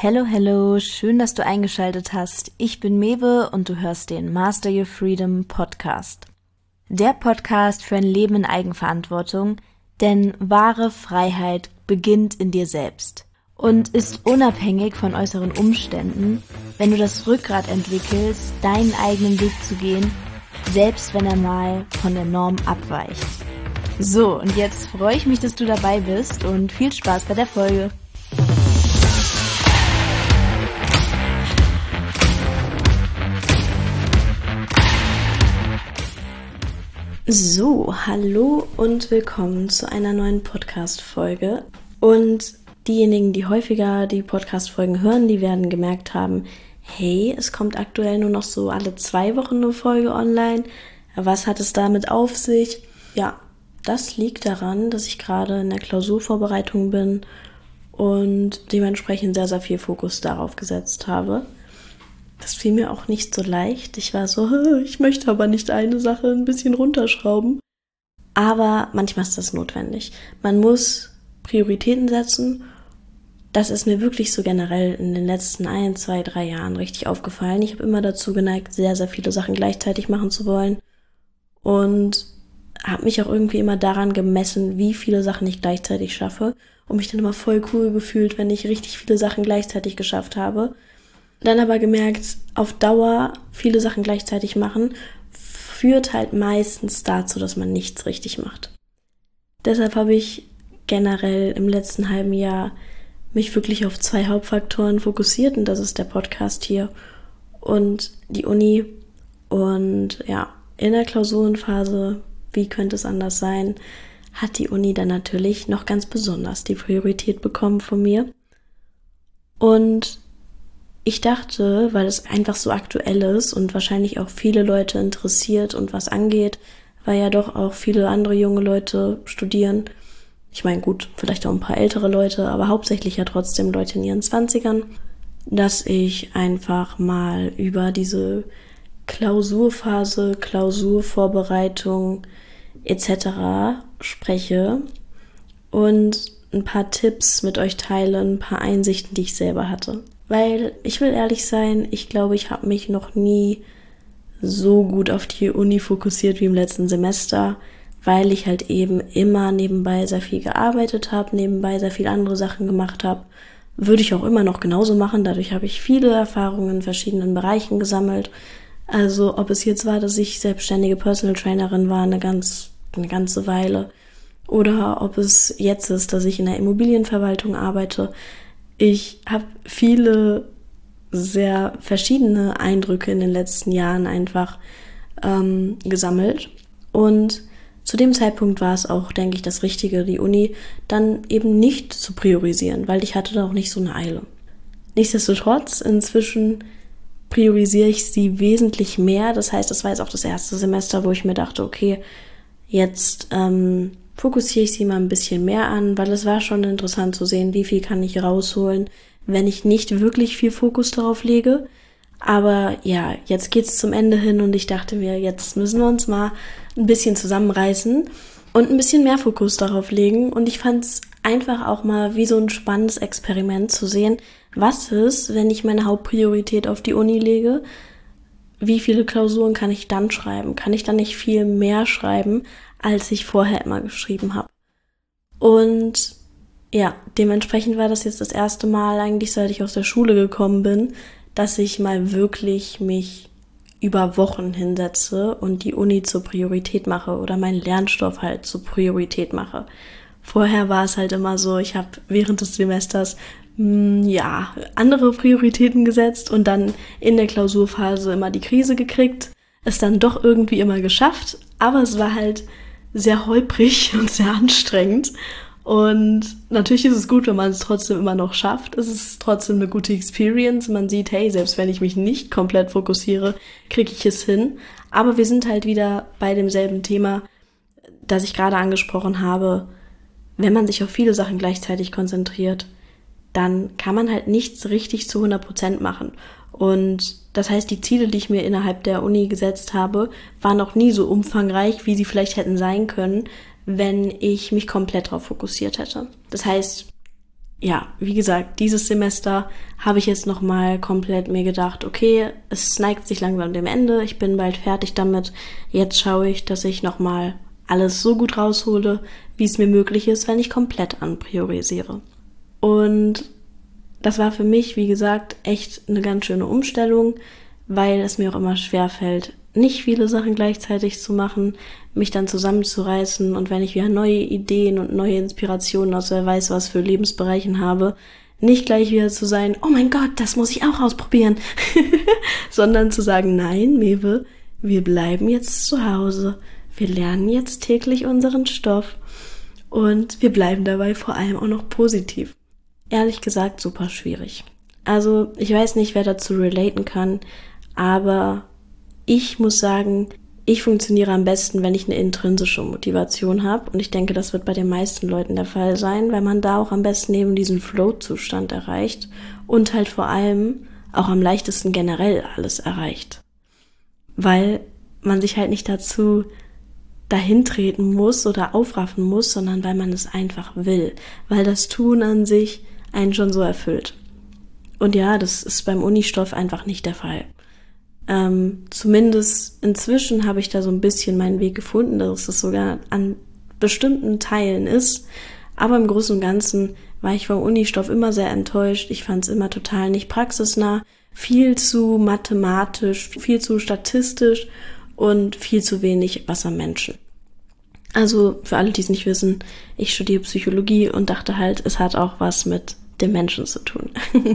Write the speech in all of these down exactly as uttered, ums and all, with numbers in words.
Hello, hello, schön, dass du eingeschaltet hast. Ich bin Mewe und du hörst den Master Your Freedom Podcast. Der Podcast für ein Leben in Eigenverantwortung, denn wahre Freiheit beginnt in dir selbst und ist unabhängig von äußeren Umständen, wenn du das Rückgrat entwickelst, deinen eigenen Weg zu gehen, selbst wenn er mal von der Norm abweicht. So, und jetzt freue ich mich, dass du dabei bist und viel Spaß bei der Folge. So, hallo und willkommen zu einer neuen Podcast-Folge. Und diejenigen, die häufiger die Podcast-Folgen hören, die werden gemerkt haben, hey, es kommt aktuell nur noch so alle zwei Wochen eine Folge online. Was hat es damit auf sich? Ja, das liegt daran, dass ich gerade in der Klausurvorbereitung bin und dementsprechend sehr, sehr viel Fokus darauf gesetzt habe. Das fiel mir auch nicht so leicht. Ich war so, ich möchte aber nicht eine Sache ein bisschen runterschrauben. Aber manchmal ist das notwendig. Man muss Prioritäten setzen. Das ist mir wirklich so generell in den letzten ein, zwei, drei Jahren richtig aufgefallen. Ich habe immer dazu geneigt, sehr, sehr viele Sachen gleichzeitig machen zu wollen. Und habe mich auch irgendwie immer daran gemessen, wie viele Sachen ich gleichzeitig schaffe. Und mich dann immer voll cool gefühlt, wenn ich richtig viele Sachen gleichzeitig geschafft habe. Dann aber gemerkt, auf Dauer viele Sachen gleichzeitig machen, führt halt meistens dazu, dass man nichts richtig macht. Deshalb habe ich generell im letzten halben Jahr mich wirklich auf zwei Hauptfaktoren fokussiert und das ist der Podcast hier und die Uni. Und ja, in der Klausurenphase, wie könnte es anders sein, hat die Uni dann natürlich noch ganz besonders die Priorität bekommen von mir. Und ich dachte, weil es einfach so aktuell ist und wahrscheinlich auch viele Leute interessiert und was angeht, weil ja doch auch viele andere junge Leute studieren. Ich meine, gut, vielleicht auch ein paar ältere Leute, aber hauptsächlich ja trotzdem Leute in ihren Zwanzigern, dass ich einfach mal über diese Klausurphase, Klausurvorbereitung et cetera spreche und ein paar Tipps mit euch teile, ein paar Einsichten, die ich selber hatte. Weil, ich will ehrlich sein, ich glaube, ich habe mich noch nie so gut auf die Uni fokussiert wie im letzten Semester, weil ich halt eben immer nebenbei sehr viel gearbeitet habe, nebenbei sehr viel andere Sachen gemacht habe. Würde ich auch immer noch genauso machen, dadurch habe ich viele Erfahrungen in verschiedenen Bereichen gesammelt. Also ob es jetzt war, dass ich selbstständige Personal Trainerin war, eine ganz, eine ganze Weile, oder ob es jetzt ist, dass ich in der Immobilienverwaltung arbeite. Ich habe viele sehr verschiedene Eindrücke in den letzten Jahren einfach ähm, gesammelt. Und zu dem Zeitpunkt war es auch, denke ich, das Richtige, die Uni dann eben nicht zu priorisieren, weil ich hatte da auch nicht so eine Eile. Nichtsdestotrotz, inzwischen priorisiere ich sie wesentlich mehr. Das heißt, das war jetzt auch das erste Semester, wo ich mir dachte, okay, jetzt ähm, fokussiere ich sie mal ein bisschen mehr an, weil es war schon interessant zu sehen, wie viel kann ich rausholen, wenn ich nicht wirklich viel Fokus darauf lege. Aber ja, jetzt geht's zum Ende hin und ich dachte mir, jetzt müssen wir uns mal ein bisschen zusammenreißen und ein bisschen mehr Fokus darauf legen. Und ich fand es einfach auch mal wie so ein spannendes Experiment zu sehen, was ist, wenn ich meine Hauptpriorität auf die Uni lege. Wie viele Klausuren kann ich dann schreiben? Kann ich dann nicht viel mehr schreiben, als ich vorher immer geschrieben habe? Und ja, dementsprechend war das jetzt das erste Mal eigentlich, seit ich aus der Schule gekommen bin, dass ich mal wirklich mich über Wochen hinsetze und die Uni zur Priorität mache oder meinen Lernstoff halt zur Priorität mache. Vorher war es halt immer so, ich habe während des Semesters ja, andere Prioritäten gesetzt und dann in der Klausurphase immer die Krise gekriegt, es dann doch irgendwie immer geschafft, aber es war halt sehr holprig und sehr anstrengend und natürlich ist es gut, wenn man es trotzdem immer noch schafft, es ist trotzdem eine gute Experience, man sieht, hey, selbst wenn ich mich nicht komplett fokussiere, kriege ich es hin, aber wir sind halt wieder bei demselben Thema, das ich gerade angesprochen habe, wenn man sich auf viele Sachen gleichzeitig konzentriert, dann kann man halt nichts richtig zu hundert Prozent machen. Und das heißt, die Ziele, die ich mir innerhalb der Uni gesetzt habe, waren auch nie so umfangreich, wie sie vielleicht hätten sein können, wenn ich mich komplett darauf fokussiert hätte. Das heißt, ja, wie gesagt, dieses Semester habe ich jetzt nochmal komplett mir gedacht, okay, es neigt sich langsam dem Ende, ich bin bald fertig damit. Jetzt schaue ich, dass ich nochmal alles so gut raushole, wie es mir möglich ist, wenn ich komplett anpriorisiere. Und das war für mich, wie gesagt, echt eine ganz schöne Umstellung, weil es mir auch immer schwerfällt, nicht viele Sachen gleichzeitig zu machen, mich dann zusammenzureißen und wenn ich wieder neue Ideen und neue Inspirationen aus wer weiß was für Lebensbereichen habe, nicht gleich wieder zu sein, oh mein Gott, das muss ich auch ausprobieren, sondern zu sagen, nein, Mewe, wir bleiben jetzt zu Hause, wir lernen jetzt täglich unseren Stoff und wir bleiben dabei vor allem auch noch positiv. Ehrlich gesagt, super schwierig. Also, ich weiß nicht, wer dazu relaten kann, aber ich muss sagen, ich funktioniere am besten, wenn ich eine intrinsische Motivation habe. Und ich denke, das wird bei den meisten Leuten der Fall sein, weil man da auch am besten eben diesen Flow-Zustand erreicht und halt vor allem auch am leichtesten generell alles erreicht. Weil man sich halt nicht dazu dahin treten muss oder aufraffen muss, sondern weil man es einfach will. Weil das Tun an sich einen schon so erfüllt. Und ja, das ist beim Unistoff einfach nicht der Fall. Ähm, zumindest inzwischen habe ich da so ein bisschen meinen Weg gefunden, dass es sogar an bestimmten Teilen ist. Aber im Großen und Ganzen war ich vom Unistoff immer sehr enttäuscht. Ich fand es immer total nicht praxisnah, viel zu mathematisch, viel zu statistisch und viel zu wenig was am Menschen. Also für alle, die es nicht wissen, ich studiere Psychologie und dachte halt, es hat auch was mit dem Menschen zu tun.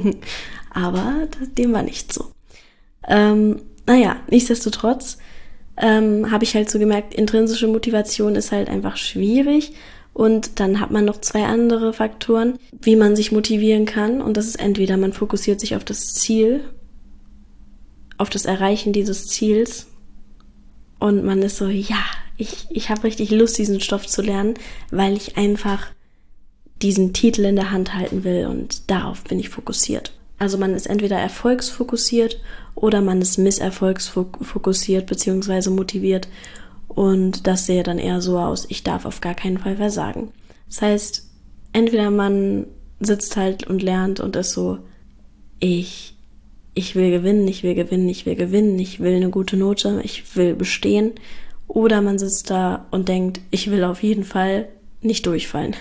Aber dem war nicht so. Ähm, naja, nichtsdestotrotz ähm, habe ich halt so gemerkt, intrinsische Motivation ist halt einfach schwierig und dann hat man noch zwei andere Faktoren, wie man sich motivieren kann und das ist entweder man fokussiert sich auf das Ziel, auf das Erreichen dieses Ziels und man ist so, ja, ich, ich habe richtig Lust, diesen Stoff zu lernen, weil ich einfach diesen Titel in der Hand halten will und darauf bin ich fokussiert. Also man ist entweder erfolgsfokussiert oder man ist misserfolgsfokussiert bzw. motiviert und das sähe dann eher so aus, ich darf auf gar keinen Fall versagen. Das heißt, entweder man sitzt halt und lernt und ist so, ich, ich will gewinnen, ich will gewinnen, ich will gewinnen, ich will eine gute Note, ich will bestehen, oder man sitzt da und denkt, ich will auf jeden Fall nicht durchfallen.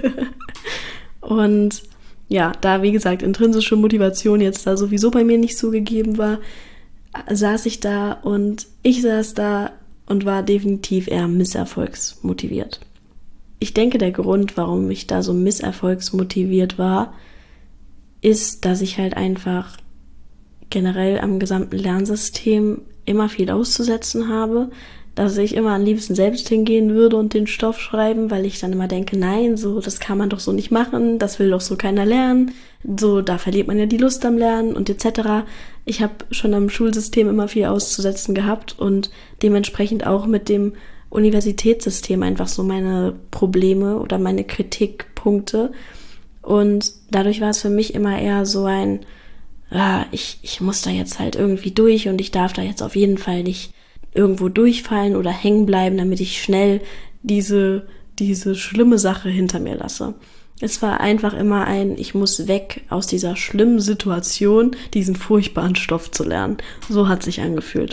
Und ja, da wie gesagt intrinsische Motivation jetzt da sowieso bei mir nicht so gegeben war, saß ich da und ich saß da und war definitiv eher misserfolgsmotiviert. Ich denke, der Grund, warum ich da so misserfolgsmotiviert war, ist, dass ich halt einfach generell am gesamten Lernsystem immer viel auszusetzen habe, dass ich immer am liebsten selbst hingehen würde und den Stoff schreiben, weil ich dann immer denke, nein, so, das kann man doch so nicht machen, das will doch so keiner lernen, so, da verliert man ja die Lust am Lernen und et cetera. Ich habe schon am Schulsystem immer viel auszusetzen gehabt und dementsprechend auch mit dem Universitätssystem einfach so meine Probleme oder meine Kritikpunkte und dadurch war es für mich immer eher so ein, ah, ich, ich muss da jetzt halt irgendwie durch und ich darf da jetzt auf jeden Fall nicht irgendwo durchfallen oder hängen bleiben, damit ich schnell diese, diese schlimme Sache hinter mir lasse. Es war einfach immer ein, ich muss weg aus dieser schlimmen Situation, diesen furchtbaren Stoff zu lernen. So hat sich angefühlt.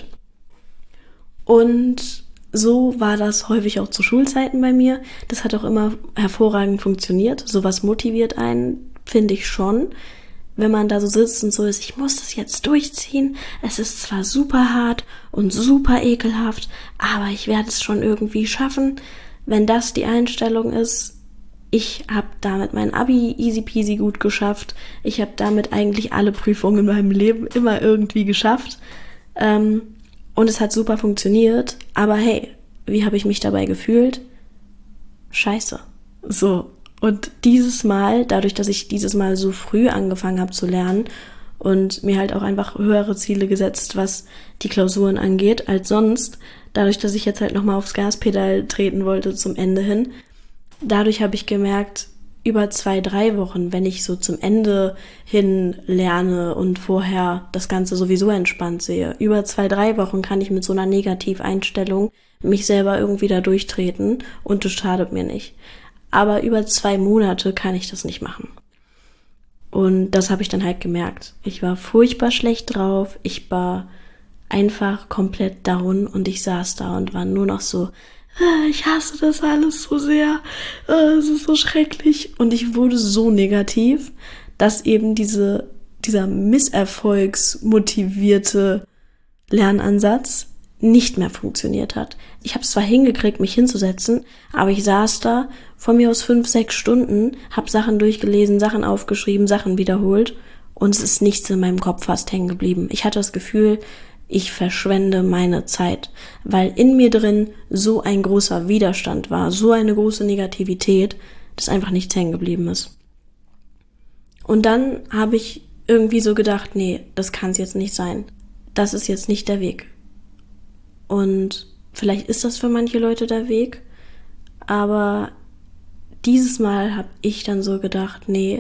Und so war das häufig auch zu Schulzeiten bei mir. Das hat auch immer hervorragend funktioniert. Sowas motiviert einen, finde ich schon. Wenn man da so sitzt und so ist, ich muss das jetzt durchziehen, es ist zwar super hart und super ekelhaft, aber ich werde es schon irgendwie schaffen. Wenn das die Einstellung ist, ich habe damit mein Abi easy peasy gut geschafft, ich habe damit eigentlich alle Prüfungen in meinem Leben immer irgendwie geschafft ähm, und es hat super funktioniert, aber hey, wie habe ich mich dabei gefühlt? Scheiße. So. Und dieses Mal, dadurch, dass ich dieses Mal so früh angefangen habe zu lernen und mir halt auch einfach höhere Ziele gesetzt, was die Klausuren angeht, als sonst, dadurch, dass ich jetzt halt nochmal aufs Gaspedal treten wollte zum Ende hin, dadurch habe ich gemerkt, über zwei, drei Wochen, wenn ich so zum Ende hin lerne und vorher das Ganze sowieso entspannt sehe, über zwei, drei Wochen kann ich mit so einer Negativeinstellung mich selber irgendwie da durchtreten und das schadet mir nicht. Aber über zwei Monate kann ich das nicht machen. Und das habe ich dann halt gemerkt. Ich war furchtbar schlecht drauf. Ich war einfach komplett down und ich saß da und war nur noch so, ich hasse das alles so sehr, es ist so schrecklich. Und ich wurde so negativ, dass eben diese, dieser misserfolgsmotivierte Lernansatz nicht mehr funktioniert hat. Ich habe es zwar hingekriegt, mich hinzusetzen, aber ich saß da von mir aus fünf, sechs Stunden, habe Sachen durchgelesen, Sachen aufgeschrieben, Sachen wiederholt und es ist nichts in meinem Kopf fast hängen geblieben. Ich hatte das Gefühl, ich verschwende meine Zeit, weil in mir drin so ein großer Widerstand war, so eine große Negativität, dass einfach nichts hängen geblieben ist. Und dann habe ich irgendwie so gedacht, nee, das kann es jetzt nicht sein. Das ist jetzt nicht der Weg. Und vielleicht ist das für manche Leute der Weg, aber dieses Mal habe ich dann so gedacht, nee,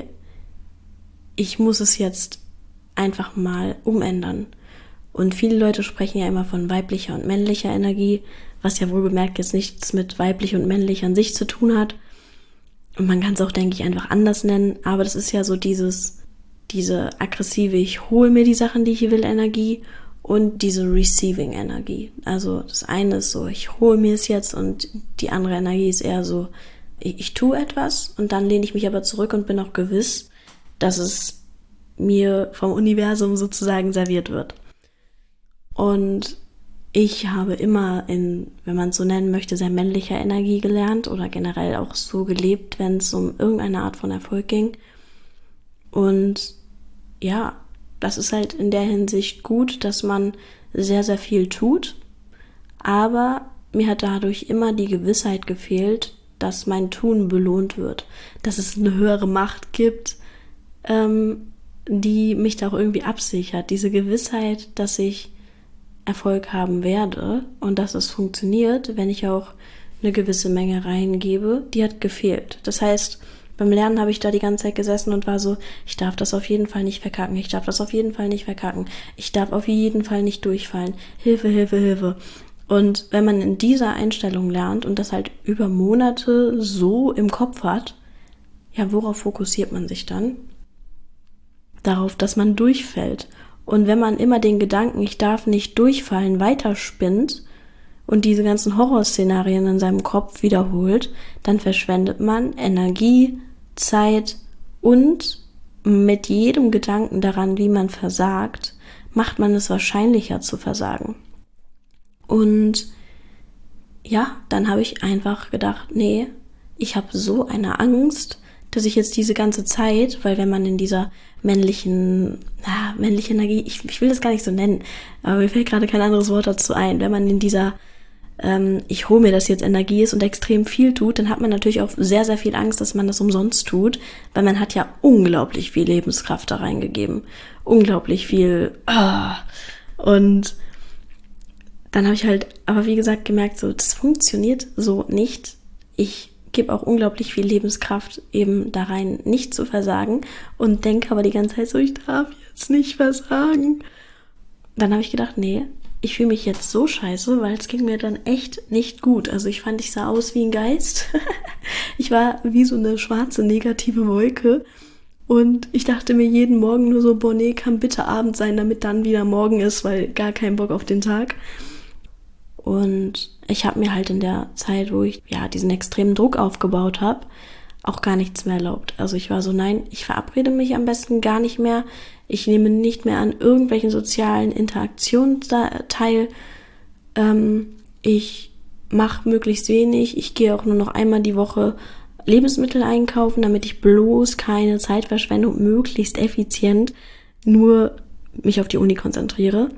ich muss es jetzt einfach mal umändern. Und viele Leute sprechen ja immer von weiblicher und männlicher Energie, was ja wohl bemerkt jetzt nichts mit weiblich und männlich an sich zu tun hat. Und man kann es auch, denke ich, einfach anders nennen, aber das ist ja so dieses, diese aggressive, ich hole mir die Sachen, die ich will, Energie und diese Receiving Energie. Also das eine ist so, ich hole mir es jetzt und die andere Energie ist eher so, ich, ich tue etwas und dann lehne ich mich aber zurück und bin auch gewiss, dass es mir vom Universum sozusagen serviert wird. Und ich habe immer in, wenn man es so nennen möchte, sehr männlicher Energie gelernt oder generell auch so gelebt, wenn es um irgendeine Art von Erfolg ging. Und ja, das ist halt in der Hinsicht gut, dass man sehr, sehr viel tut. Aber mir hat dadurch immer die Gewissheit gefehlt, dass mein Tun belohnt wird. Dass es eine höhere Macht gibt, ähm, die mich da auch irgendwie absichert. Diese Gewissheit, dass ich Erfolg haben werde und dass es funktioniert, wenn ich auch eine gewisse Menge reingebe, die hat gefehlt. Das heißt, beim Lernen habe ich da die ganze Zeit gesessen und war so, ich darf das auf jeden Fall nicht verkacken, ich darf das auf jeden Fall nicht verkacken, ich darf auf jeden Fall nicht durchfallen, Hilfe, Hilfe, Hilfe. Und wenn man in dieser Einstellung lernt und das halt über Monate so im Kopf hat, ja, worauf fokussiert man sich dann? Darauf, dass man durchfällt. Und wenn man immer den Gedanken, ich darf nicht durchfallen, weiterspinnt und diese ganzen Horrorszenarien in seinem Kopf wiederholt, dann verschwendet man Energie, Zeit und mit jedem Gedanken daran, wie man versagt, macht man es wahrscheinlicher zu versagen. Und ja, dann habe ich einfach gedacht, nee, ich habe so eine Angst, dass ich jetzt diese ganze Zeit, weil wenn man in dieser männlichen, ah, männliche Energie, ich, ich will das gar nicht so nennen, aber mir fällt gerade kein anderes Wort dazu ein, wenn man in dieser, ähm, ich hole mir das jetzt Energie ist und extrem viel tut, dann hat man natürlich auch sehr, sehr viel Angst, dass man das umsonst tut, weil man hat ja unglaublich viel Lebenskraft da reingegeben, unglaublich viel, ah, und dann habe ich halt, aber wie gesagt, gemerkt, so, das funktioniert so nicht. Ich gebe auch unglaublich viel Lebenskraft eben da rein, nicht zu versagen und denke aber die ganze Zeit so, ich darf jetzt nicht versagen. Dann habe ich gedacht, nee, ich fühle mich jetzt so scheiße, weil es ging mir dann echt nicht gut. Also ich fand, ich sah aus wie ein Geist. Ich war wie so eine schwarze, negative Wolke und ich dachte mir jeden Morgen nur so, boah, nee, kann bitte Abend sein, damit dann wieder Morgen ist, weil gar kein Bock auf den Tag. Und ich habe mir halt in der Zeit, wo ich ja diesen extremen Druck aufgebaut habe, auch gar nichts mehr erlaubt. Also ich war so, nein, ich verabrede mich am besten gar nicht mehr. Ich nehme nicht mehr an irgendwelchen sozialen Interaktionen teil. Ähm, ich mache möglichst wenig. Ich gehe auch nur noch einmal die Woche Lebensmittel einkaufen, damit ich bloß keine Zeit verschwende und möglichst effizient nur mich auf die Uni konzentriere.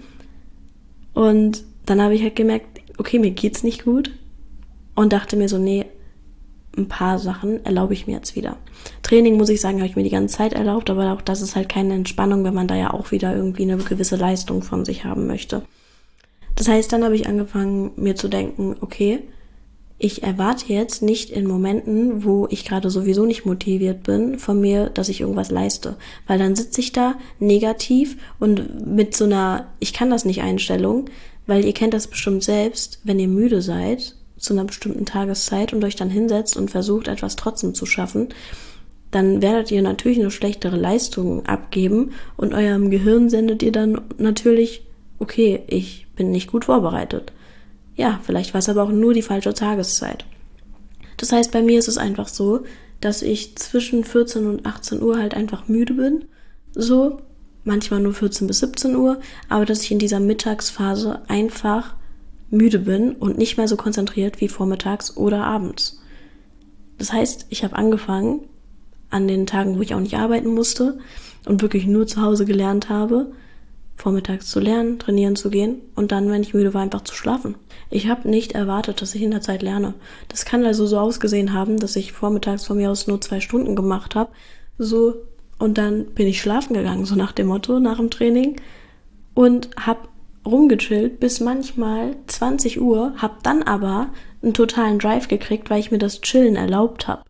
Und dann habe ich halt gemerkt, okay, mir geht's nicht gut und dachte mir so, nee, ein paar Sachen erlaube ich mir jetzt wieder. Training, muss ich sagen, habe ich mir die ganze Zeit erlaubt, aber auch das ist halt keine Entspannung, wenn man da ja auch wieder irgendwie eine gewisse Leistung von sich haben möchte. Das heißt, dann habe ich angefangen, mir zu denken, okay, ich erwarte jetzt nicht in Momenten, wo ich gerade sowieso nicht motiviert bin, von mir, dass ich irgendwas leiste. Weil dann sitze ich da negativ und mit so einer Ich kann das nicht Einstellung, weil ihr kennt das bestimmt selbst, wenn ihr müde seid zu einer bestimmten Tageszeit und euch dann hinsetzt und versucht, etwas trotzdem zu schaffen, dann werdet ihr natürlich eine schlechtere Leistung abgeben und eurem Gehirn sendet ihr dann natürlich, okay, ich bin nicht gut vorbereitet. Ja, vielleicht war es aber auch nur die falsche Tageszeit. Das heißt, bei mir ist es einfach so, dass ich zwischen vierzehn und achtzehn Uhr halt einfach müde bin, so, manchmal nur vierzehn bis siebzehn Uhr, aber dass ich in dieser Mittagsphase einfach müde bin und nicht mehr so konzentriert wie vormittags oder abends. Das heißt, ich habe angefangen, an den Tagen, wo ich auch nicht arbeiten musste und wirklich nur zu Hause gelernt habe, vormittags zu lernen, trainieren zu gehen und dann, wenn ich müde war, einfach zu schlafen. Ich habe nicht erwartet, dass ich in der Zeit lerne. Das kann also so ausgesehen haben, dass ich vormittags von mir aus nur zwei Stunden gemacht habe, so, und dann bin ich schlafen gegangen, so nach dem Motto, nach dem Training, und habe rumgechillt bis manchmal zwanzig Uhr, habe dann aber einen totalen Drive gekriegt, weil ich mir das Chillen erlaubt habe.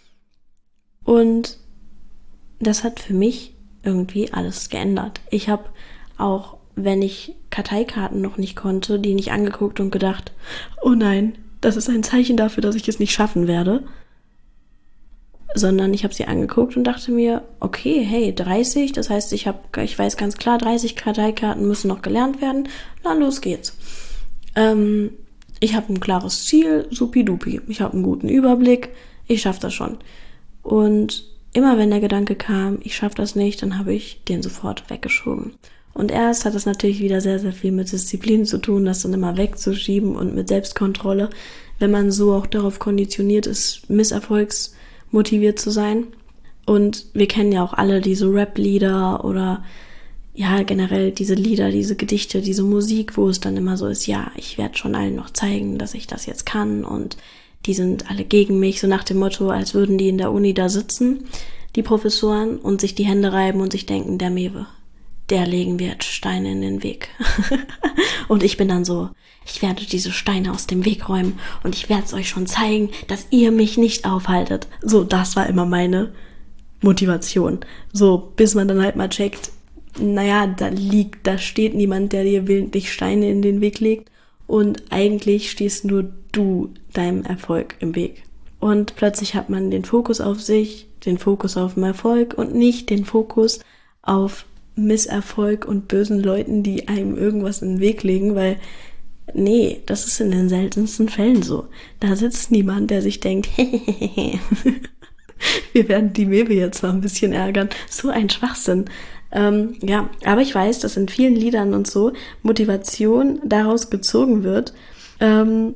Und das hat für mich irgendwie alles geändert. Ich habe auch, wenn ich Karteikarten noch nicht konnte, die nicht angeguckt und gedacht, oh nein, das ist ein Zeichen dafür, dass ich es nicht schaffen werde. Sondern ich habe sie angeguckt und dachte mir, okay, hey, dreißig, das heißt, ich habe, ich weiß ganz klar, dreißig Karteikarten müssen noch gelernt werden. Na, los geht's. Ähm, ich habe ein klares Ziel, supidupi. Ich habe einen guten Überblick, ich schaffe das schon. Und immer wenn der Gedanke kam, ich schaffe das nicht, dann habe ich den sofort weggeschoben. Und erst hat das natürlich wieder sehr, sehr viel mit Disziplin zu tun, das dann immer wegzuschieben und mit Selbstkontrolle, wenn man so auch darauf konditioniert ist, misserfolgsmotiviert zu sein. Und wir kennen ja auch alle diese Rap-Lieder oder ja generell diese Lieder, diese Gedichte, diese Musik, wo es dann immer so ist, ja, ich werde schon allen noch zeigen, dass ich das jetzt kann und die sind alle gegen mich, so nach dem Motto, als würden die in der Uni da sitzen, die Professoren, und sich die Hände reiben und sich denken, der Mewe, der legen wir jetzt Steine in den Weg. Und ich bin dann so, ich werde diese Steine aus dem Weg räumen und ich werde es euch schon zeigen, dass ihr mich nicht aufhaltet. So, das war immer meine Motivation. So, bis man dann halt mal checkt, naja, da liegt, da steht niemand, der dir willentlich Steine in den Weg legt. Und eigentlich stehst nur du deinem Erfolg im Weg. Und plötzlich hat man den Fokus auf sich, den Fokus auf den Erfolg und nicht den Fokus auf Misserfolg und bösen Leuten, die einem irgendwas in den Weg legen, weil, nee, das ist in den seltensten Fällen so. Da sitzt niemand, der sich denkt, hehehe, wir werden die Mewe jetzt mal ein bisschen ärgern. So ein Schwachsinn. Ähm, ja, aber ich weiß, dass in vielen Liedern und so Motivation daraus gezogen wird, ähm,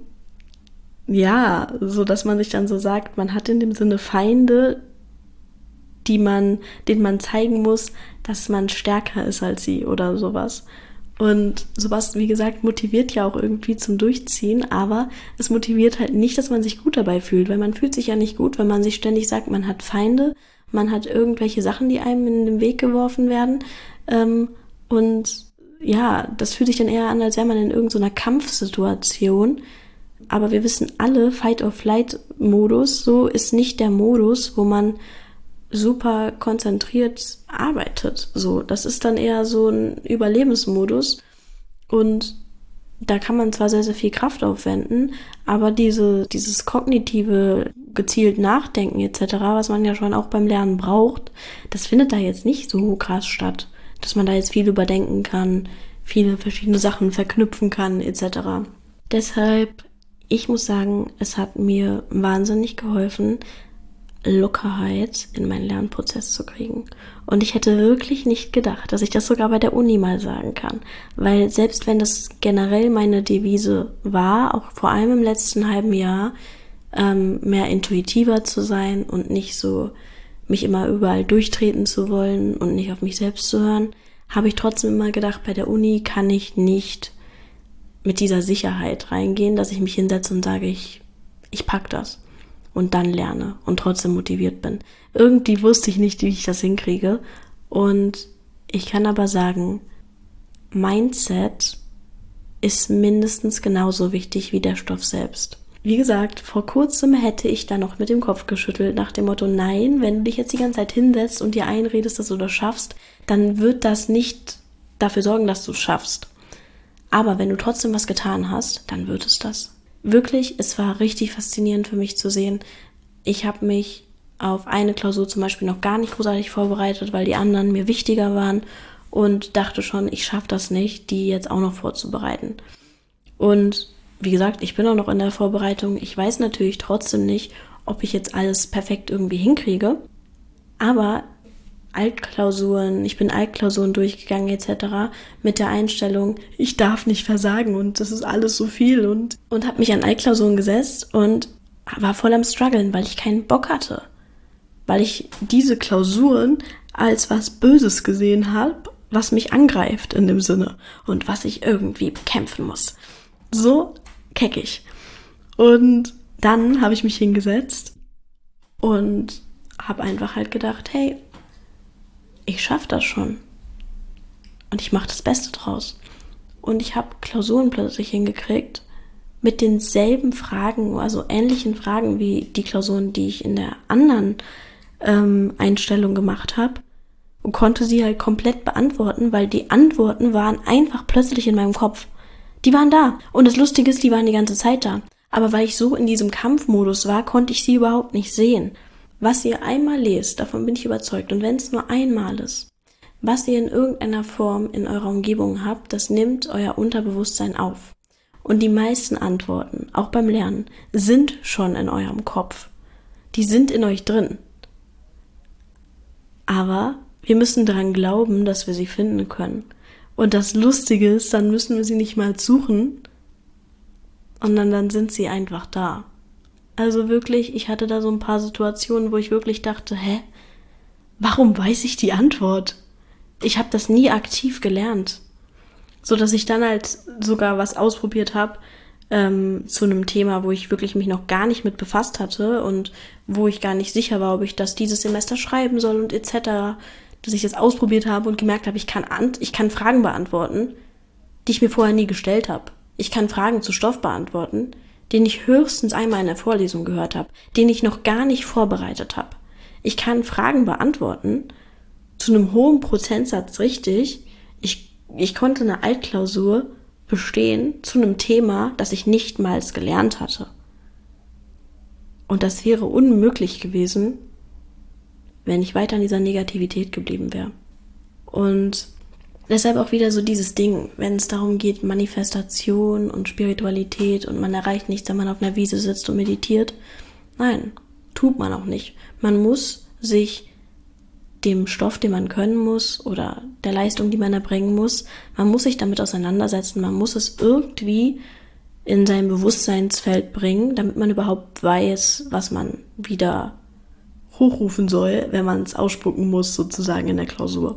ja, so dass man sich dann so sagt, man hat in dem Sinne Feinde, die man, denen man zeigen muss, dass man stärker ist als sie oder sowas. Und sowas, wie gesagt, motiviert ja auch irgendwie zum Durchziehen, aber es motiviert halt nicht, dass man sich gut dabei fühlt, weil man fühlt sich ja nicht gut, wenn man sich ständig sagt, man hat Feinde, man hat irgendwelche Sachen, die einem in den Weg geworfen werden. Ähm, und ja, das fühlt sich dann eher an, als wäre man in irgendeiner Kampfsituation. Aber wir wissen alle, Fight-or-Flight-Modus, so ist nicht der Modus, wo man super konzentriert arbeitet. So, das ist dann eher so ein Überlebensmodus. Und da kann man zwar sehr, sehr viel Kraft aufwenden, aber diese, dieses kognitive, gezielt Nachdenken et cetera, was man ja schon auch beim Lernen braucht, das findet da jetzt nicht so krass statt, dass man da jetzt viel überdenken kann, viele verschiedene Sachen verknüpfen kann et cetera. Deshalb, ich muss sagen, es hat mir wahnsinnig geholfen, Lockerheit in meinen Lernprozess zu kriegen. Und ich hätte wirklich nicht gedacht, dass ich das sogar bei der Uni mal sagen kann. Weil selbst wenn das generell meine Devise war, auch vor allem im letzten halben Jahr, ähm, mehr intuitiver zu sein und nicht so mich immer überall durchtreten zu wollen und nicht auf mich selbst zu hören, habe ich trotzdem immer gedacht, bei der Uni kann ich nicht mit dieser Sicherheit reingehen, dass ich mich hinsetze und sage, ich, ich pack das. Und dann lerne und trotzdem motiviert bin. Irgendwie wusste ich nicht, wie ich das hinkriege. Und ich kann aber sagen, Mindset ist mindestens genauso wichtig wie der Stoff selbst. Wie gesagt, vor kurzem hätte ich da noch mit dem Kopf geschüttelt nach dem Motto, nein, wenn du dich jetzt die ganze Zeit hinsetzt und dir einredest, dass du das schaffst, dann wird das nicht dafür sorgen, dass du es schaffst. Aber wenn du trotzdem was getan hast, dann wird es das. Wirklich, es war richtig faszinierend für mich zu sehen. Ich habe mich auf eine Klausur zum Beispiel noch gar nicht großartig vorbereitet, weil die anderen mir wichtiger waren und dachte schon, ich schaffe das nicht, die jetzt auch noch vorzubereiten. Und wie gesagt, ich bin auch noch in der Vorbereitung. Ich weiß natürlich trotzdem nicht, ob ich jetzt alles perfekt irgendwie hinkriege. Aber Altklausuren, ich bin Altklausuren durchgegangen et cetera mit der Einstellung, ich darf nicht versagen und das ist alles so viel und, und habe mich an Altklausuren gesetzt und war voll am struggeln, weil ich keinen Bock hatte. Weil ich diese Klausuren als was Böses gesehen habe, was mich angreift in dem Sinne und was ich irgendwie bekämpfen muss. So keckig. Und dann habe ich mich hingesetzt und habe einfach halt gedacht, hey, ich schaffe das schon. Und ich mache das Beste draus. Und ich habe Klausuren plötzlich hingekriegt mit denselben Fragen, also ähnlichen Fragen wie die Klausuren, die ich in der anderen ähm, Einstellung gemacht habe. Und konnte sie halt komplett beantworten, weil die Antworten waren einfach plötzlich in meinem Kopf. Die waren da. Und das Lustige ist, die waren die ganze Zeit da. Aber weil ich so in diesem Kampfmodus war, konnte ich sie überhaupt nicht sehen. Was ihr einmal lest, davon bin ich überzeugt, und wenn es nur einmal ist, was ihr in irgendeiner Form in eurer Umgebung habt, das nimmt euer Unterbewusstsein auf. Und die meisten Antworten, auch beim Lernen, sind schon in eurem Kopf. Die sind in euch drin. Aber wir müssen daran glauben, dass wir sie finden können. Und das Lustige ist, dann müssen wir sie nicht mal suchen, sondern dann sind sie einfach da. Also wirklich, ich hatte da so ein paar Situationen, wo ich wirklich dachte, hä, warum weiß ich die Antwort? Ich habe das nie aktiv gelernt. So dass ich dann halt sogar was ausprobiert habe ähm, zu einem Thema, wo ich wirklich mich noch gar nicht mit befasst hatte und wo ich gar nicht sicher war, ob ich das dieses Semester schreiben soll und et cetera. Dass ich das ausprobiert habe und gemerkt habe, ich kann, an, ich kann Fragen beantworten, die ich mir vorher nie gestellt habe. Ich kann Fragen zu Stoff beantworten, den ich höchstens einmal in der Vorlesung gehört habe, den ich noch gar nicht vorbereitet habe. Ich kann Fragen beantworten, zu einem hohen Prozentsatz richtig. Ich, ich konnte eine Altklausur bestehen zu einem Thema, das ich nicht mal gelernt hatte. Und das wäre unmöglich gewesen, wenn ich weiter in dieser Negativität geblieben wäre. Und deshalb auch wieder so dieses Ding, wenn es darum geht, Manifestation und Spiritualität und man erreicht nichts, wenn man auf einer Wiese sitzt und meditiert. Nein, tut man auch nicht. Man muss sich dem Stoff, den man können muss oder der Leistung, die man erbringen muss, man muss sich damit auseinandersetzen, man muss es irgendwie in sein Bewusstseinsfeld bringen, damit man überhaupt weiß, was man wieder hochrufen soll, wenn man es ausspucken muss, sozusagen in der Klausur.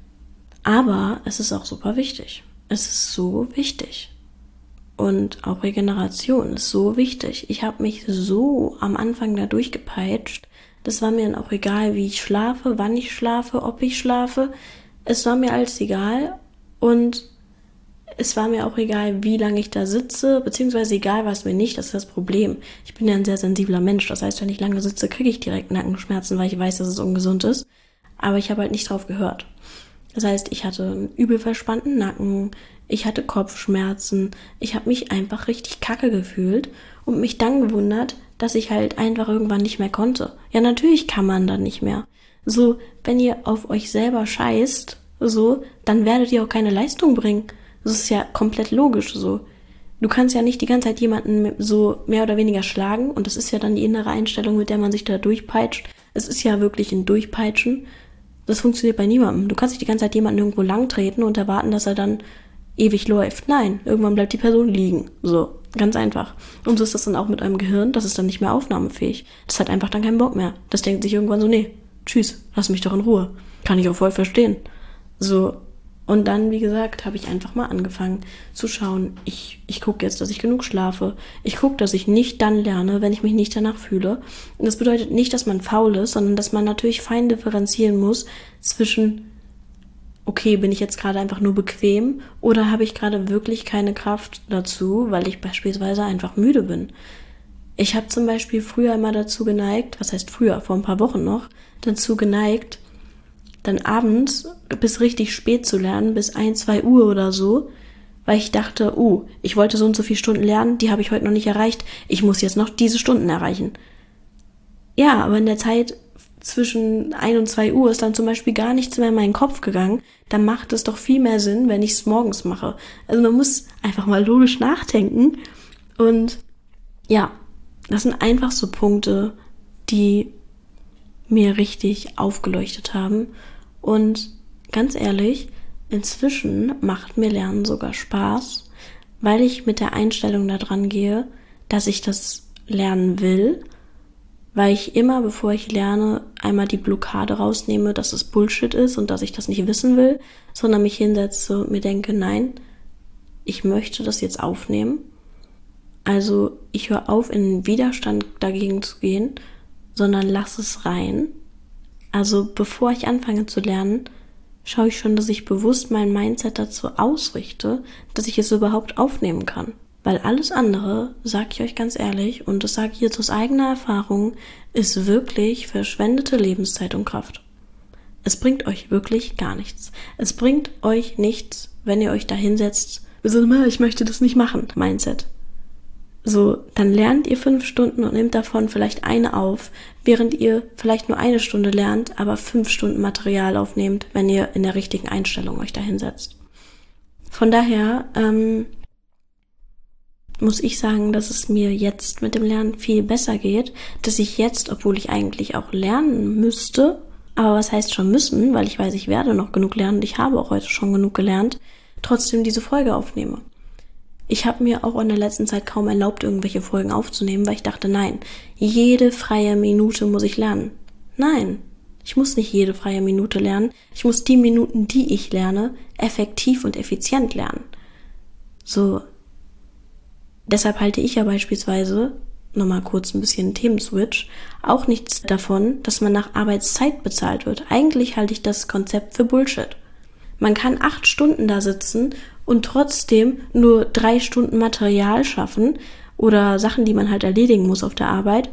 Aber es ist auch super wichtig. Es ist so wichtig. Und auch Regeneration ist so wichtig. Ich habe mich so am Anfang da durchgepeitscht. Das war mir dann auch egal, wie ich schlafe, wann ich schlafe, ob ich schlafe. Es war mir alles egal. Und es war mir auch egal, wie lange ich da sitze, beziehungsweise egal war es mir nicht, das ist das Problem. Ich bin ja ein sehr sensibler Mensch, das heißt, wenn ich lange sitze, kriege ich direkt Nackenschmerzen, weil ich weiß, dass es ungesund ist. Aber ich habe halt nicht drauf gehört. Das heißt, ich hatte einen übel verspannten Nacken, ich hatte Kopfschmerzen, ich habe mich einfach richtig kacke gefühlt und mich dann gewundert, dass ich halt einfach irgendwann nicht mehr konnte. Ja, natürlich kann man dann nicht mehr. So, wenn ihr auf euch selber scheißt, so, dann werdet ihr auch keine Leistung bringen. Das ist ja komplett logisch so. Du kannst ja nicht die ganze Zeit jemanden so mehr oder weniger schlagen und das ist ja dann die innere Einstellung, mit der man sich da durchpeitscht. Es ist ja wirklich ein Durchpeitschen. Das funktioniert bei niemandem. Du kannst nicht die ganze Zeit jemanden irgendwo lang treten und erwarten, dass er dann ewig läuft. Nein, irgendwann bleibt die Person liegen. So, ganz einfach. Und so ist das dann auch mit eurem Gehirn, das ist dann nicht mehr aufnahmefähig. Das hat einfach dann keinen Bock mehr. Das denkt sich irgendwann so, nee, tschüss, lass mich doch in Ruhe. Kann ich auch voll verstehen. So, und dann, wie gesagt, habe ich einfach mal angefangen zu schauen, ich, ich gucke jetzt, dass ich genug schlafe. Ich gucke, dass ich nicht dann lerne, wenn ich mich nicht danach fühle. Und das bedeutet nicht, dass man faul ist, sondern dass man natürlich fein differenzieren muss zwischen, okay, bin ich jetzt gerade einfach nur bequem oder habe ich gerade wirklich keine Kraft dazu, weil ich beispielsweise einfach müde bin. Ich habe zum Beispiel früher immer dazu geneigt, was heißt früher, vor ein paar Wochen noch, dazu geneigt, dann abends bis richtig spät zu lernen, bis ein, zwei Uhr oder so, weil ich dachte, oh, ich wollte so und so viele Stunden lernen, die habe ich heute noch nicht erreicht, ich muss jetzt noch diese Stunden erreichen. Ja, aber in der Zeit zwischen ein und zwei Uhr ist dann zum Beispiel gar nichts mehr in meinen Kopf gegangen, dann macht es doch viel mehr Sinn, wenn ich es morgens mache. Also man muss einfach mal logisch nachdenken. Und ja, das sind einfach so Punkte, die mir richtig aufgeleuchtet haben. Und ganz ehrlich, inzwischen macht mir Lernen sogar Spaß, weil ich mit der Einstellung da dran gehe, dass ich das lernen will, weil ich immer, bevor ich lerne, einmal die Blockade rausnehme, dass es Bullshit ist und dass ich das nicht wissen will, sondern mich hinsetze und mir denke, nein, ich möchte das jetzt aufnehmen. Also ich höre auf, in den Widerstand dagegen zu gehen, sondern lass es rein. Also bevor ich anfange zu lernen, schaue ich schon, dass ich bewusst mein Mindset dazu ausrichte, dass ich es überhaupt aufnehmen kann. Weil alles andere, sage ich euch ganz ehrlich, und das sage ich jetzt aus eigener Erfahrung, ist wirklich verschwendete Lebenszeit und Kraft. Es bringt euch wirklich gar nichts. Es bringt euch nichts, wenn ihr euch da hinsetzt, so, ich möchte das nicht machen, Mindset. So, dann lernt ihr fünf Stunden und nehmt davon vielleicht eine auf, während ihr vielleicht nur eine Stunde lernt, aber fünf Stunden Material aufnehmt, wenn ihr in der richtigen Einstellung euch da hinsetzt. Von daher, ähm, muss ich sagen, dass es mir jetzt mit dem Lernen viel besser geht, dass ich jetzt, obwohl ich eigentlich auch lernen müsste, aber was heißt schon müssen, weil ich weiß, ich werde noch genug lernen und ich habe auch heute schon genug gelernt, trotzdem diese Folge aufnehme. Ich habe mir auch in der letzten Zeit kaum erlaubt, irgendwelche Folgen aufzunehmen, weil ich dachte, nein, jede freie Minute muss ich lernen. Nein, ich muss nicht jede freie Minute lernen, ich muss die Minuten, die ich lerne, effektiv und effizient lernen. So. Deshalb halte ich ja beispielsweise, nochmal kurz ein bisschen Themenswitch, auch nichts davon, dass man nach Arbeitszeit bezahlt wird. Eigentlich halte ich das Konzept für Bullshit. Man kann acht Stunden da sitzen und trotzdem nur drei Stunden Material schaffen oder Sachen, die man halt erledigen muss auf der Arbeit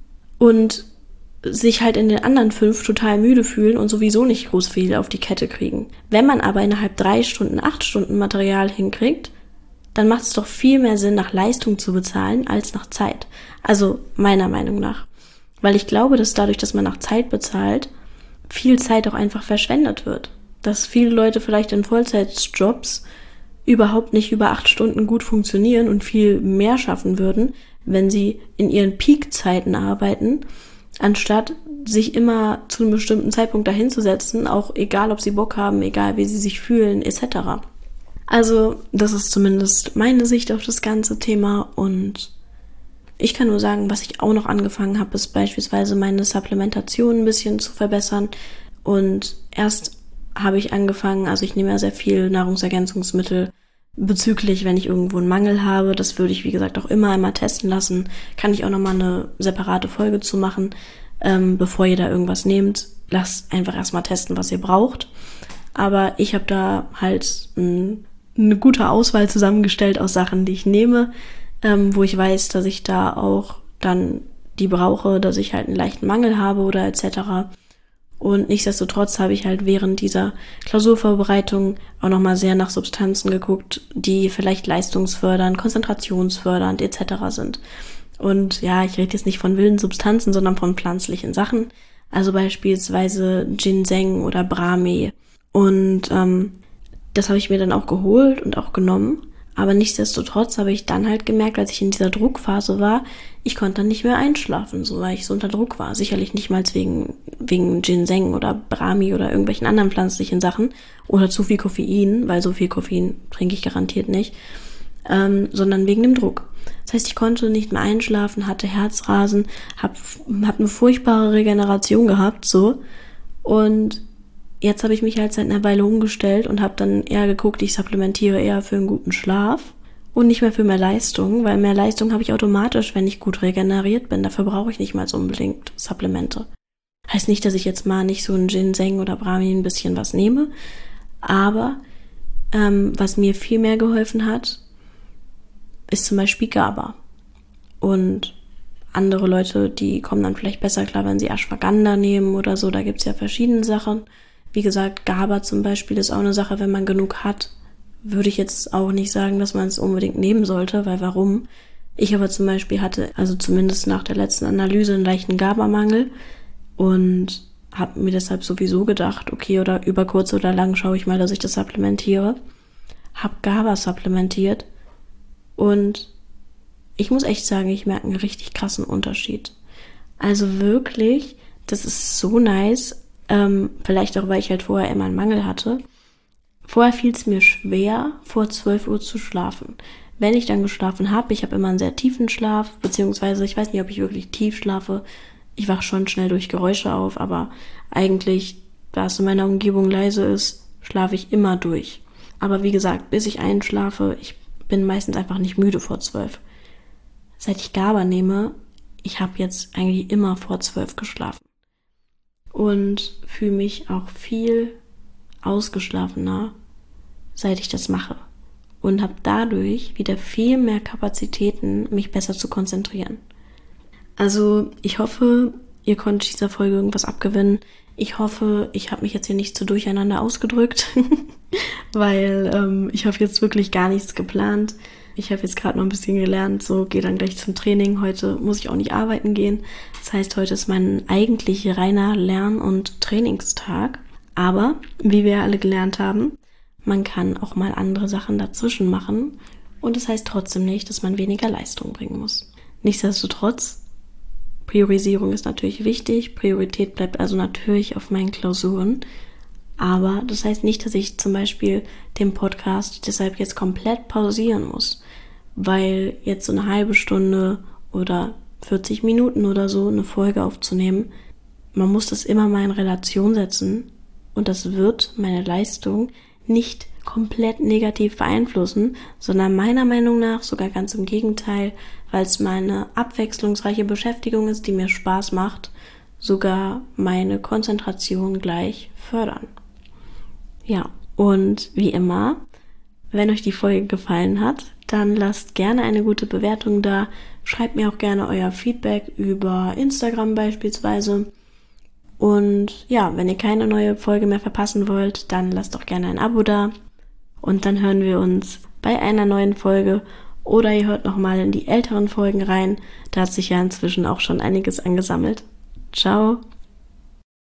und sich halt in den anderen fünf total müde fühlen und sowieso nicht groß viel auf die Kette kriegen. Wenn man aber innerhalb drei Stunden, acht Stunden Material hinkriegt, dann macht es doch viel mehr Sinn, nach Leistung zu bezahlen, als nach Zeit. Also meiner Meinung nach. Weil ich glaube, dass dadurch, dass man nach Zeit bezahlt, viel Zeit auch einfach verschwendet wird. Dass viele Leute vielleicht in Vollzeitjobs überhaupt nicht über acht Stunden gut funktionieren und viel mehr schaffen würden, wenn sie in ihren Peakzeiten arbeiten, anstatt sich immer zu einem bestimmten Zeitpunkt dahinzusetzen, auch egal, ob sie Bock haben, egal, wie sie sich fühlen, et cetera. Also, das ist zumindest meine Sicht auf das ganze Thema und ich kann nur sagen, was ich auch noch angefangen habe, ist beispielsweise meine Supplementation ein bisschen zu verbessern und erst habe ich angefangen, also ich nehme ja sehr viel Nahrungsergänzungsmittel bezüglich, wenn ich irgendwo einen Mangel habe, das würde ich wie gesagt auch immer einmal testen lassen, kann ich auch nochmal eine separate Folge zu machen, ähm, bevor ihr da irgendwas nehmt, lasst einfach erstmal testen, was ihr braucht, aber ich habe da halt ein eine gute Auswahl zusammengestellt aus Sachen, die ich nehme, ähm, wo ich weiß, dass ich da auch dann die brauche, dass ich halt einen leichten Mangel habe oder et cetera. Und nichtsdestotrotz habe ich halt während dieser Klausurvorbereitung auch nochmal sehr nach Substanzen geguckt, die vielleicht leistungsfördernd, konzentrationsfördernd et cetera sind. Und ja, ich rede jetzt nicht von wilden Substanzen, sondern von pflanzlichen Sachen. Also beispielsweise Ginseng oder Brahmi. Und ähm, das habe ich mir dann auch geholt und auch genommen, aber nichtsdestotrotz habe ich dann halt gemerkt, als ich in dieser Druckphase war, ich konnte dann nicht mehr einschlafen, so weil ich so unter Druck war. Sicherlich nicht mal wegen, wegen Ginseng oder Brahmi oder irgendwelchen anderen pflanzlichen Sachen oder zu viel Koffein, weil so viel Koffein trinke ich garantiert nicht, ähm, sondern wegen dem Druck. Das heißt, ich konnte nicht mehr einschlafen, hatte Herzrasen, habe hab eine furchtbare Regeneration gehabt, so, und jetzt habe ich mich halt seit einer Weile umgestellt und habe dann eher geguckt, ich supplementiere eher für einen guten Schlaf und nicht mehr für mehr Leistung, weil mehr Leistung habe ich automatisch, wenn ich gut regeneriert bin. Dafür brauche ich nicht mal so unbedingt Supplemente. Heißt nicht, dass ich jetzt mal nicht so ein Ginseng oder Brahmi ein bisschen was nehme, aber ähm, was mir viel mehr geholfen hat, ist zum Beispiel GABA. Und andere Leute, die kommen dann vielleicht besser klar, wenn sie Ashwagandha nehmen oder so. Da gibt es ja verschiedene Sachen. Wie gesagt, GABA zum Beispiel ist auch eine Sache, wenn man genug hat, würde ich jetzt auch nicht sagen, dass man es unbedingt nehmen sollte, weil warum? Ich aber zum Beispiel hatte, also zumindest nach der letzten Analyse, einen leichten GABA-Mangel und habe mir deshalb sowieso gedacht, okay, oder über kurz oder lang schaue ich mal, dass ich das supplementiere. Habe GABA supplementiert und ich muss echt sagen, ich merke einen richtig krassen Unterschied. Also wirklich, das ist so nice, ähm, vielleicht auch, weil ich halt vorher immer einen Mangel hatte. Vorher fiel es mir schwer, vor zwölf Uhr zu schlafen. Wenn ich dann geschlafen habe, ich habe immer einen sehr tiefen Schlaf, beziehungsweise ich weiß nicht, ob ich wirklich tief schlafe. Ich wache schon schnell durch Geräusche auf, aber eigentlich, da es in meiner Umgebung leise ist, schlafe ich immer durch. Aber wie gesagt, bis ich einschlafe, ich bin meistens einfach nicht müde vor zwölf. Seit ich GABA nehme, ich habe jetzt eigentlich immer vor zwölf geschlafen. Und fühle mich auch viel ausgeschlafener, seit ich das mache. Und habe dadurch wieder viel mehr Kapazitäten, mich besser zu konzentrieren. Also ich hoffe, ihr konntet dieser Folge irgendwas abgewinnen. Ich hoffe, ich habe mich jetzt hier nicht zu durcheinander ausgedrückt, weil ähm, ich habe jetzt wirklich gar nichts geplant. Ich habe jetzt gerade noch ein bisschen gelernt, so gehe dann gleich zum Training. Heute muss ich auch nicht arbeiten gehen. Das heißt, heute ist mein eigentlich reiner Lern- und Trainingstag. Aber, wie wir ja alle gelernt haben, man kann auch mal andere Sachen dazwischen machen. Und das heißt trotzdem nicht, dass man weniger Leistung bringen muss. Nichtsdestotrotz, Priorisierung ist natürlich wichtig. Priorität bleibt also natürlich auf meinen Klausuren. Aber das heißt nicht, dass ich zum Beispiel den Podcast deshalb jetzt komplett pausieren muss, weil jetzt so eine halbe Stunde oder vierzig Minuten oder so eine Folge aufzunehmen, man muss das immer mal in Relation setzen und das wird meine Leistung nicht komplett negativ beeinflussen, sondern meiner Meinung nach sogar ganz im Gegenteil, weil es meine abwechslungsreiche Beschäftigung ist, die mir Spaß macht, sogar meine Konzentration gleich fördern. Ja, und wie immer, wenn euch die Folge gefallen hat, dann lasst gerne eine gute Bewertung da. Schreibt mir auch gerne euer Feedback über Instagram beispielsweise. Und ja, wenn ihr keine neue Folge mehr verpassen wollt, dann lasst doch gerne ein Abo da. Und dann hören wir uns bei einer neuen Folge. Oder ihr hört nochmal in die älteren Folgen rein. Da hat sich ja inzwischen auch schon einiges angesammelt. Ciao!